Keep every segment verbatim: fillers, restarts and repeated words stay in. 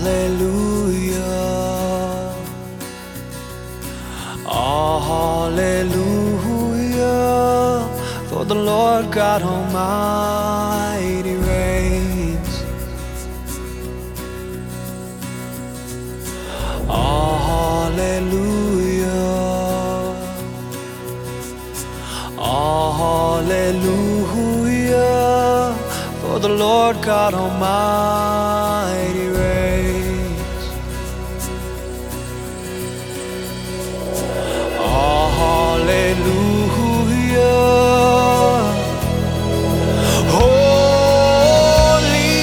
Hallelujah. Hallelujah. For the Lord God Almighty reigns. Hallelujah. Hallelujah. For the Lord God Almighty reigns. Hallelujah. Holy,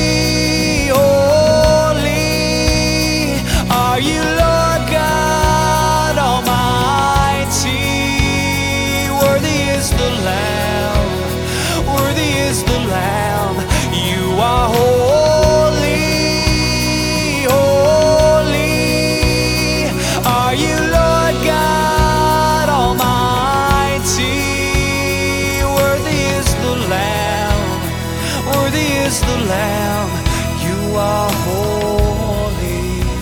holy are you, Lord God Almighty. Worthy is the Lamb, worthy is the Lamb. You are holy, holy are you, Lord God Almighty. Worthy is the Lamb, worthy is the Lamb. You are holy.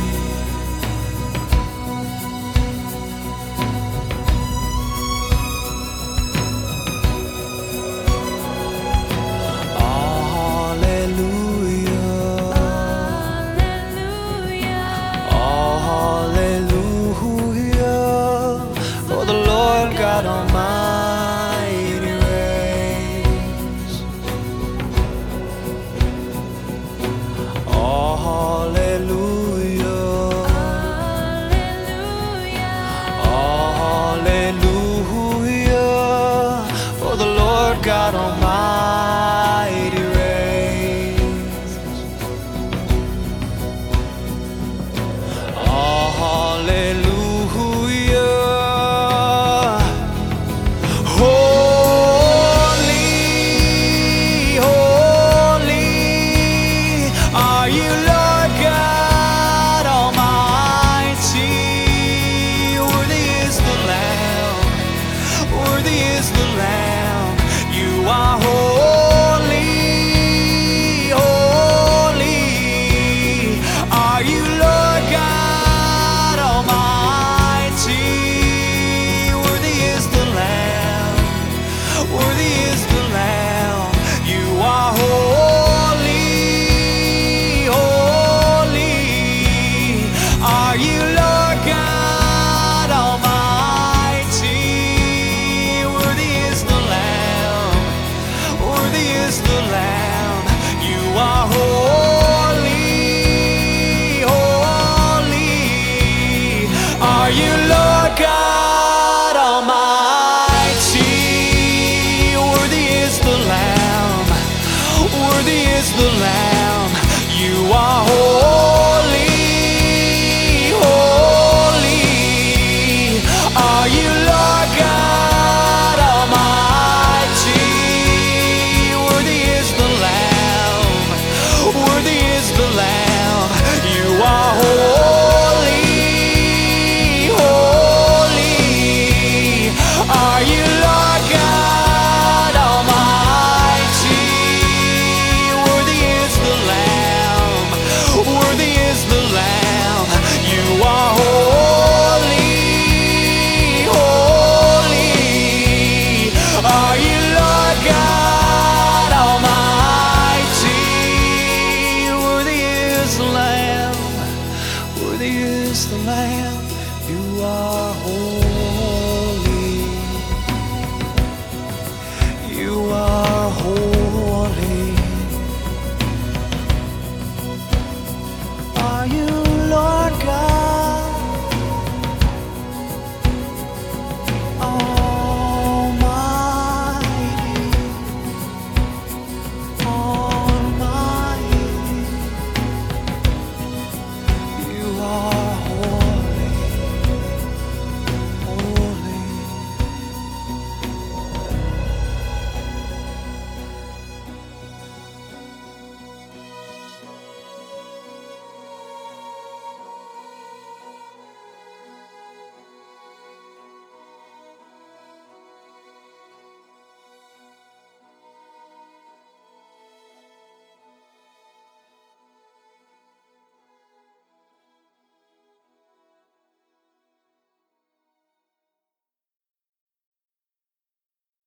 God Almighty reigns. Oh, hallelujah. Hallelujah. Oh, hallelujah. For the Lord God Almighty reigns. Oh, hallelujah. Are you Lord God Almighty? Worthy is the Lamb, worthy is the Lamb. You are holy, holy. Are you Lord God Almighty? Worthy is the Lamb, worthy is the Lamb. You are holy. Are you Lord God Almighty? Worthy is the Lamb, worthy is the Lamb. You are holy, holy. Are you Lord God Almighty? Worthy is the Lamb, worthy is the Lamb. You are